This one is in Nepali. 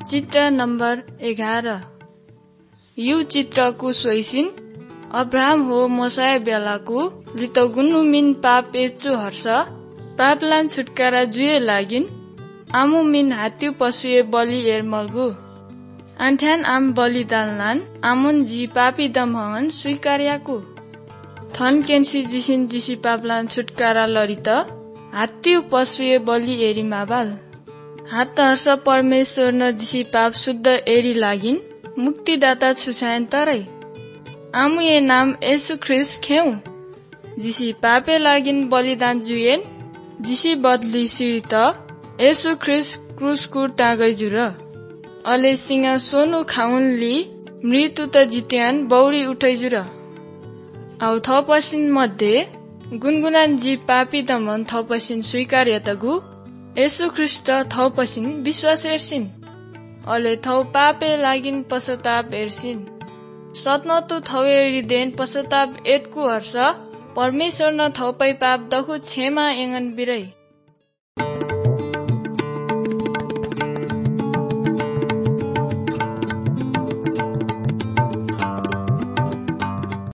चित्र नम्बर 11। यू चित्रको सोइसिन अब्राहम हो मोसाय बेलाको लितगुन्नु मिन पाप एचु हर्ष पापलान छुटकारा जुए लागिन आमु मिन हात्यु पशुए बलि एरमल्गु अन्ठ्यान आम बलिदानलान आमुन जी पापी दमहन स्वीकार्याकु थन केन्सी जिसिन जिसी पापलान छुटकारा लरित हात्यु पशुए बलि एरी माबाल हात हर्ष परमेश्वर न जिसी पाप शुद्ध एरी लागिन मुक्तिदाता छुसायन तरै आमु ये नाम येशु ख्रिस्ट खेउ जिसी पापे लागिन बलिदान जुएन जिसी बदली सिरित येशु ख्रिस्ट क्रुसको टागै जुर अले सिंगा सोनु खाउन ली मृत्यु त जित्यान बौरी उठै जुर आउ थपसिन मध्ये गुनगुनान जी पापी दमन थपसिन स्वीकार्य तगु येशु ख्रिस्ट थपसिन विश्वास एर्सिन अले थौ पापे लागिन पश्चाताप एर्सिन सत्नतु थौएरी देन पश्चाताप एतकु हर्ष परमेश्वर न थौपै पाप दखु क्षमा एंगन बिरै